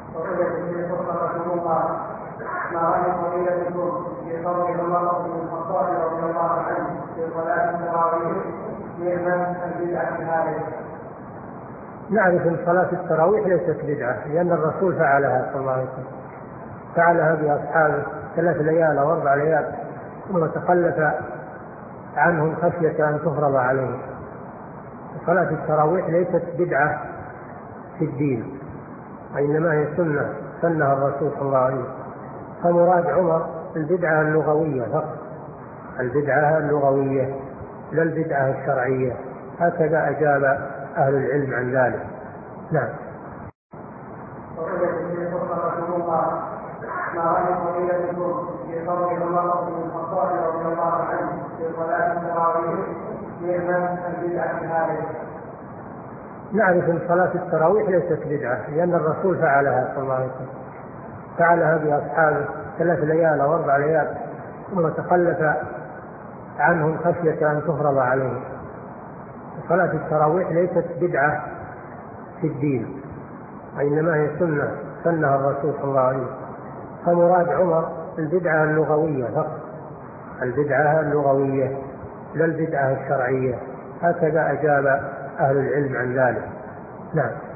وقيل الشيخ رحمه الله ما رأي فضيلتكم في قول عمر بن الخطاب رضي الله عنه في صلاة التراويح نعم البدعة هذه؟ نعرف أن صلاة التراويح ليست بدعة، لأن الرسول فعلها صلى الله عليه وسلم، فعلها بأصحابه 3 ليال أو 4 ليال، ثم تخلف عنهم خشية أن تفرض عليهم. صلاة التراويح ليست بدعة في الدين، وإنما هي سنة الرسول صلى الله عليه وسلم. فمراد عمر البدعة اللغوية فقط، البدعة اللغوية لا البدعة الشرعية، هكذا أجاب أهل العلم عن ذلك. نعم. وقيل الشيخ رحمه الله ما رأي فضيلتكم في قول عمر بن الخطاب رضي الله عنه في صلاة التراويح نعم البدعة هذه؟ نعرف أن صلاة التراويح ليست بدعة، لأن الرسول فعلها صلى الله عليه وسلم، فعلها بأصحابه 3 ليال أو 4 ليال، ثم تخلف عنهم خشية أن تفرض عليهم. صلاة التراويح ليست بدعة في الدين، وإنما هي سنة الرسول صلى الله عليه وسلم. فمراد عمر البدعة اللغوية فقط، البدعة اللغوية لا البدعة الشرعية، هكذا أجاب أهل العلم عن ذلك. نعم.